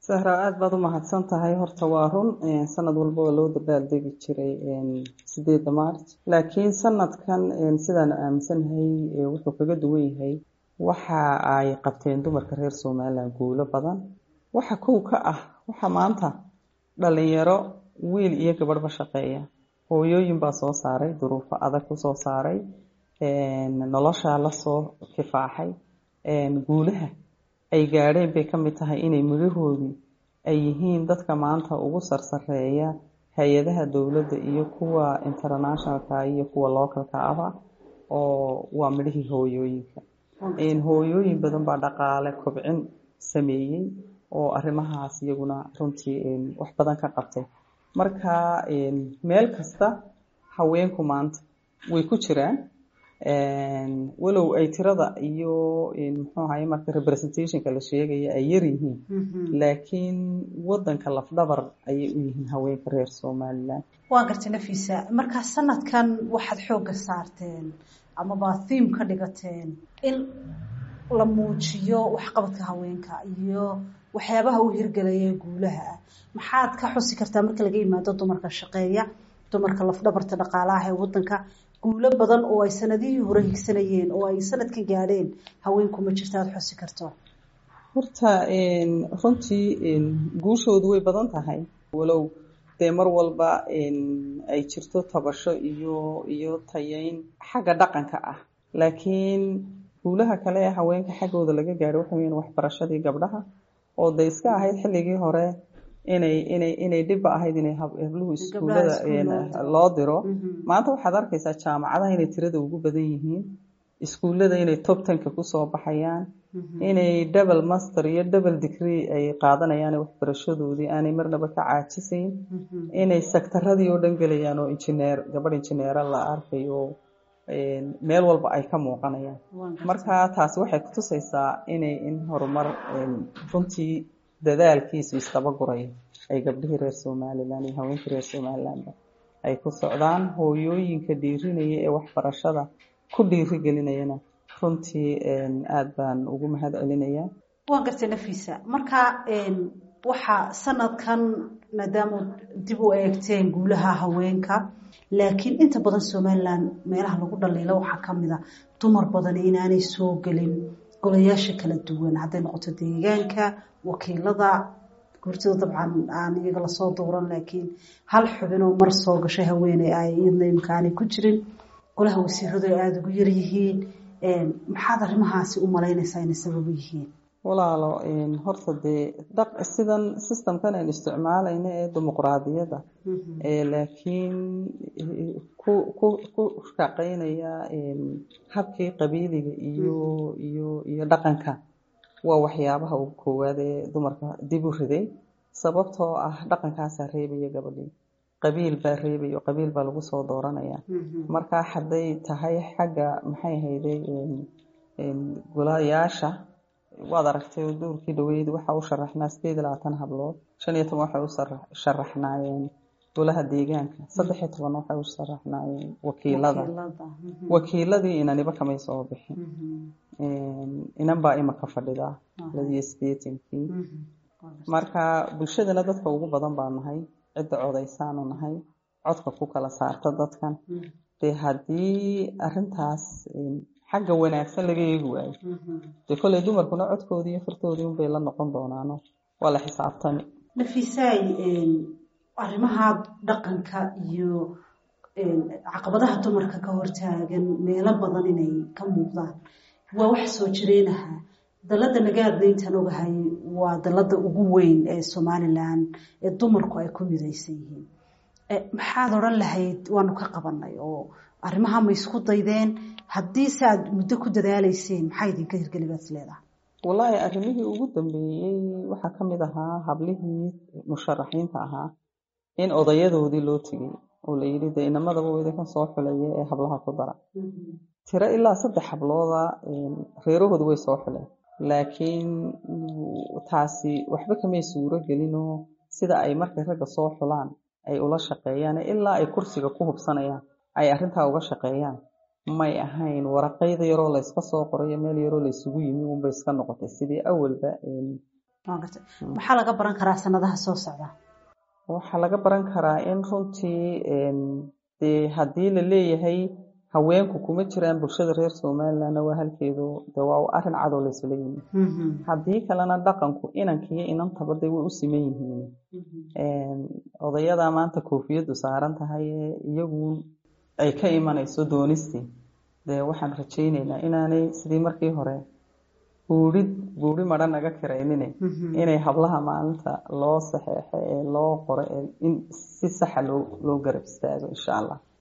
sahra aad baad u mahadsan tahay. Horta waa run sanad walba waa loo dabaaldegi jiray 8 Maarch, laakiin sanadkan sidaan aaminsanahay wuxuu kaga duwan yahay. Waxa ay qabteen dumarka reer Soomaaliland guulo badan. Waxa kow ka ah waxa maanta dhalinyaro wiil iyo gabadhba shaqeeya. Hooyooyin baa soo saaray duruufo adag ku soo saaray nolosha la soo kifaaxay guulaha ay gaadheen bay ka mid tahay inay magahoodii ay yihiin dadka maanta ugu sarsareeya hay-adaha dowladda iyo kuwa internationalka iyo kuwa localka ah, oo waa midhihii hooyooyinka. Hooyooyin badan baa dhaqaale kobcin sameeyey oo arrimahaas iyaguna runtii wax badan ka qabtay. Marka meel kasta haweenku maanta way ku jiraan, walow ay tirada iyo muxuu ahaay marka representationka la sheegaya ay yar yihiin, laakiin wadanka lafdhabar ayay u yihiin haweenka reer Soomaaliland. Waa gartay Nafisa, marka sanadkan waxaad xooga saarteen ama ba theme ka dhigateen in la muujiyo waxqabadka haweenka iyo waxyaabaha uu hirgelaya guulaha. Maxaad ka xusi kartaa marka laga yimaado dumarka shaqeeya, dumarka lafdhabarta dhaqaalaha ee wadanka, guulo badan oo ay sanadihii hore higsanayeen oo ay sanadkan gaadheen haweenku ma jirtaad xusi karto? Horta runtii guushoodu way badan tahay, walow dee mar walba ay jirto tabasho iyo tayayn xagga dhaqanka ah, laakiin guulaha kale ee haweenka xaggooda laga gaadho waxa weeyaan waxbarashadii gabdhaha oo day iska ahayd xilligii hore inay dhib ahayd inay habluhu iskuulada loo diro. Maanta waxaad arkaysaa jaamacadaha inay tirada ugu badan yihiin, iskuulada inay top 10 ku soo baxayaan, inay double master iyo double degree ay qaadanayaan waxbarashadoodii aanay marnaba ka caajisayn, inay sektaradii oo dhan galayaan oo gabadh injineer la arkayo meel walba ay ka muuqanayaan. Marka taasi waxay ku tusaysaa in horumar runtii dadaalkiisu istaba guray ay gabdhihii reer Soomaaliland iyo haweenkii reer Soomaaliland ay ku socdaan. Hooyooyinka dhiirinaya ee waxbarashada ku dhiirigelinayana runtii aad baan ugu mahadcelinayaa. Waa gartay Nafisa, marka waxa sanadkan maadaama dib u eegteen guulaha haweenka, laakiin inta badan Soomaaliland meelaha lagu dhaliilo waxa kamid ah dumar badan inaanay soo galin golayaasha kala duwan, hadday noqoto deegaanka, wakiilada gurtida dabcan aan iyaga la soo dooran, laakiin hal xubin oo mar soo gashay haweeney ay iyadna imkaani ku jirin, golaha wasiiradu ay aad ugu yar yihiin. Maxaad arrimahaasi u malaynaysaa inay sabab u yihiin? walaalo horta dee sidan systemkan aan isticmaalayna ee dimuqraadiyadda laakiin ku shaqeynaya habkii qabiiliga iyo dhaqanka waa waxyaabaha ugu koowaad ee dumarka dib u riday, sababtoo ah dhaqankaasaa reebaya gabadhii, qabiil baa reebaya oo qabiil baa lagu soo dooranaya. Marka hadday tahay xagga maxay hayday golayaasha, waad aragtay duurkii dhaweyd waxa uu sharaxnaa 28 hablood, 15 waxa uu sharaxnaayeen golaha deegaanka, 13 waxa uu sharaxnaayeen wakiiladii inaniba kamay soo bixin. inan baa imaka fadhida 28kii. Marka bulshadana dadka ugu badan baa nahay, cidda codaysaanu nahay, codka ku kala saarta dadkan. dee haddii arintaas xagga wanaagsan laga eegi waayo, dee koley dumarkuna codkoodii iyo furtoodii unbay la noqon doonaano, waa la xisaabtami. Nafisaay, arrimaha dhaqanka iyo caqabadaha dumarka ka hortaagan meelo badan inay ka muuqdaan waa wax soo jireenaha. dalada nagaadna intaan ogahay waa dalada ugu weyn ee Somaliland ee dumarku ay ku midaysan yihiin. Maxaad oran lahayd waanu ka qabanay oo arrimaha ma isku daydeen? haddii saad muddo ku dadaalayseen maxay idinka hirgelibaad leedahay? Wallahi arrimihii ugu dambeeyay waxa kamid ahaa hablihii musharaxiinta ahaa in odayadoodii loo tigay oo la yiri inamadaba way ka soo xulayay ee hablaha ku dara. tira ilaa 3 hablooda reerahoodu way soo xuleen, laakiin taasi waxba kama suuro gelino sida ay markay ragga soo xulaan ay ula shaqeeyaan ilaa ay kursiga ku hubsanayaan ay arinta uga shaqeeyaan. may ahayn waraqayda yaroo la iska soo qoray meel yaroo la isugu yimi unba iska noqotay sidii awalba maxaa laga baran karaa sanadaha soo socda? waxaa laga baran karaa in runtii dee haddii la leeyahay haweenku kuma jiraan bulshada reer Somaliland waa halkeedu waa arrin cad oo la isla yimi haddii kalena dhaqanku inankiyo inantaba way u siman yihiin odayada maanta koofiyadu saaran tahay iyagu ay ka imanayso doonistii dee waxaan rajaynaynaa inaanay sidii markii hore buuri madhan naga kiraynin inay hablaha maalinta loo saxeexo loo qoro in si sax loo garab istaago insha Allah.